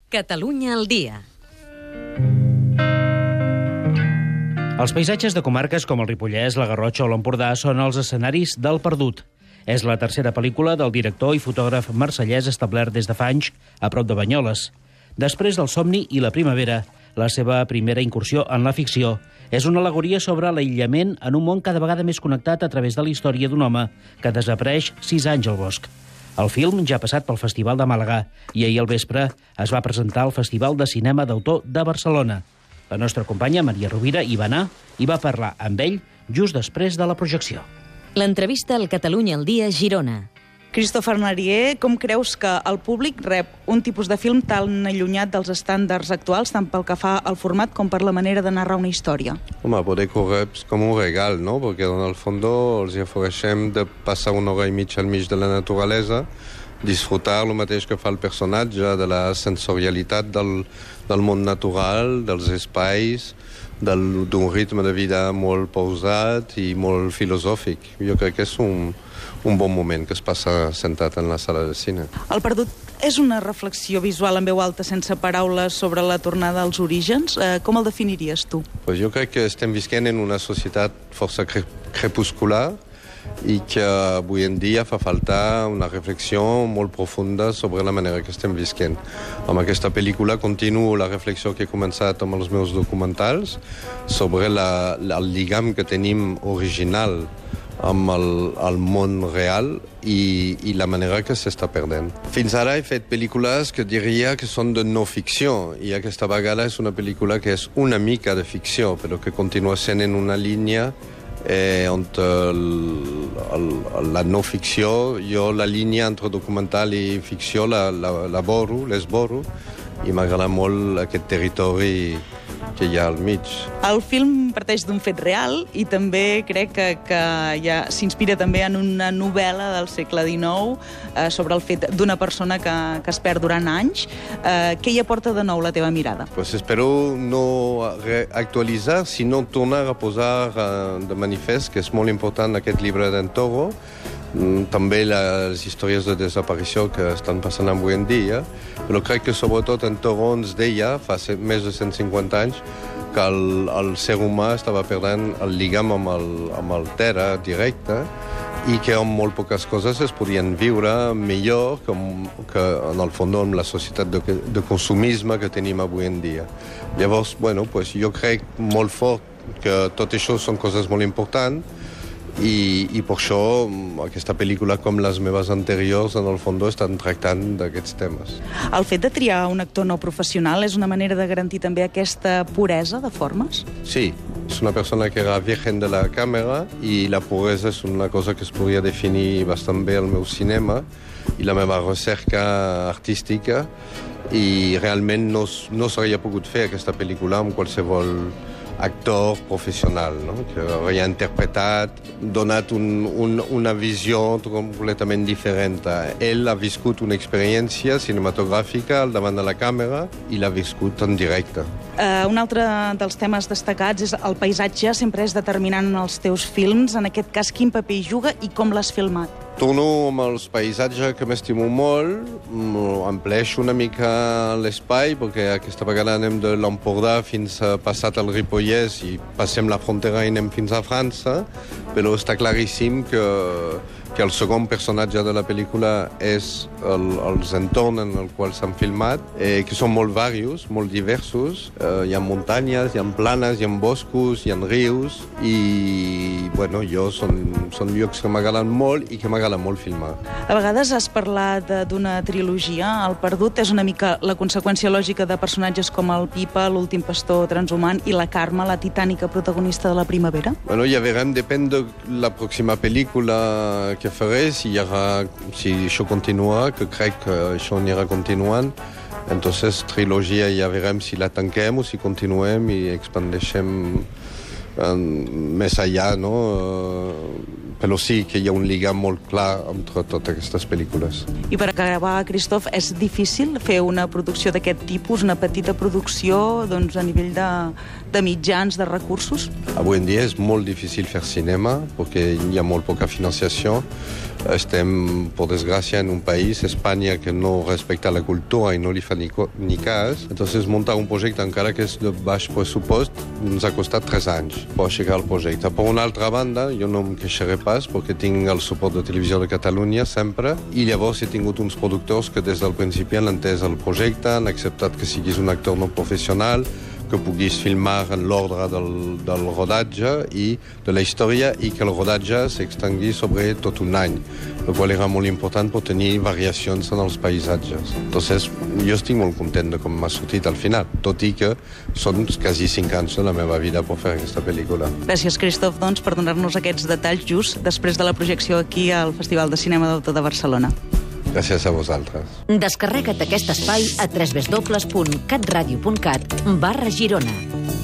Catalunya al dia. Els paisatges de comarques com el Ripollès, la Garrotxa o l'Empordà són els escenaris del Perdut. És la tercera pel·lícula del director i fotògraf marsellès establert des de fa anys a prop de Banyoles. Després del Somni i la Primavera, la seva primera incursió en la ficció és una al·legoria sobre l'aïllament en un món cada vegada més connectat a través de la història d'un home que desapareix 6 anys al bosc. El film ja ha passat pel Festival de Màlaga i ahir al vespre es va presentar al Festival de Cinema d'Autor de Barcelona. La nostra companya, Maria Rovira, hi va anar i va parlar amb ell just després de la projecció. L'entrevista al Catalunya al dia, Girona. Christopher Narier, com creus que el públic rep un tipus de film tan allunyat dels estàndards actuals, tant pel que fa al format com per la manera de narrar una història? Home, poder que ho reps com un regal, no? Perquè en el fons els ofereixem de passar una hora i mitja al mig de la naturalesa, disfrutar el mateix que fa el personatge, de la sensorialitat del món natural, dels espais, d'un ritme de vida molt pausat i molt filosòfic. Jo crec que és un bon moment que es passa sentat en la sala de cine. El Perdut és una reflexió visual en veu alta sense paraules sobre la tornada als orígens. Com el definiries tu? Pues jo crec que estem visquent en una societat força crepuscular i que avui en dia fa falta una reflexió molt profunda sobre la manera que estem visquent. Amb aquesta pel·lícula continuo la reflexió que he començat amb els meus documentals sobre el lligam que tenim original amb el món real i la manera que s'està perdent. Fins ara he fet pel·lícules que diria que són de no ficció i aquesta vegada és una pel·lícula que és una mica de ficció però que continua sent en una línia on la no ficció, jo la línia entre documental i ficció l'esboro i m'agrada molt aquest territori que hi ha al mig. El film parteix d'un fet real i també crec que ja s'inspira també en una novel·la del segle XIX sobre el fet d'una persona que es perd durant anys. Què hi aporta de nou la teva mirada? Pues espero no actualitzar, sinó tornar a posar de manifest que és molt important aquest llibre d'en Toro, també les històries de desaparició que estan passant avui en dia, però crec que sobretot en Toro ens deia, fa més de 150 anys, que el ser humà estava perdent el lligam amb el terra directe i que amb molt poques coses es podien viure millor que en el fons amb la societat de consumisme que tenim avui en dia. Llavors, jo crec molt fort que tot això són coses molt importants i per això aquesta pel·lícula, com les meves anteriors, en el fons estan tractant d'aquests temes. El fet de triar un actor no professional és una manera de garantir també aquesta puresa de formes? Sí, és una persona que era virgen de la càmera i la puresa és una cosa que es podria definir bastant bé al meu cinema i la meva recerca artística i realment no s'hauria pogut fer aquesta pel·lícula amb qualsevol actor professional, no? Que hauria interpretat, donat una visió completament diferent. Ell ha viscut una experiència cinematogràfica al davant de la càmera i l'ha viscut en directe. Un altre dels temes destacats és el paisatge, sempre és determinant en els teus films. En aquest cas, quin paper hi juga i com l'has filmat? Torno amb els paisatges que m'estimo molt, ampleixo una mica l'espai, perquè aquesta vegada anem de l'Empordà fins a passat el Ripollès i passem la frontera i anem fins a França, però està claríssim que el segon personatge de la pel·lícula és els entorns en els quals s'han filmat, que són molt varios, molt diversos. Hi ha muntanyes, hi ha planes, hi ha boscos, hi ha rius, i són llocs que m'agraden molt i que m'agrada molt filmar. A vegades has parlat d'una trilogia. El Perdut és una mica la conseqüència lògica de personatges com el Pipa, l'últim pastor transhumant, i la Carme, la titànica protagonista de la Primavera? Ja veurem, depèn de la pròxima pel·lícula que faré, si això continua, que crec que això anirà continuant. Entonces, trilogia ja veurem si la tanquem o si continuem i expandeixem més allà, no? però sí que hi ha un lligam molt clar entre totes aquestes pel·lícules. I per acabar, Christophe, és difícil fer una producció d'aquest tipus, una petita producció doncs, a nivell de mitjans, de recursos? Avui en dia és molt difícil fer cinema perquè hi ha molt poca financiació. Estem, por desgràcia, en un país, Espanya, que no respecta la cultura i no li fa ni cas. Entonces, muntar un projecte, encara que és de baix pressupost, ens ha costat 3 anys per aixecar el projecte. Per una altra banda, jo no em queixaré pas perquè tinc el suport de Televisió de Catalunya sempre, i llavors he tingut uns productors que des del principi han entès el projecte, han acceptat que siguis un actor no professional, que puguis filmar en l'ordre del rodatge i de la història i que el rodatge s'extengui sobre tot un any, el qual era molt important per tenir variacions en els paisatges. Entonces, jo estic molt content de com m'ha sortit al final, tot i que són quasi 5 anys de la meva vida per fer aquesta pel·lícula. Gràcies, Christophe, doncs, per donar-nos aquests detalls just després de la projecció aquí al Festival de Cinema d'Autor de Barcelona. Gràcies a vosaltres. Descarrega't aquest espai a www.catradio.cat/Girona.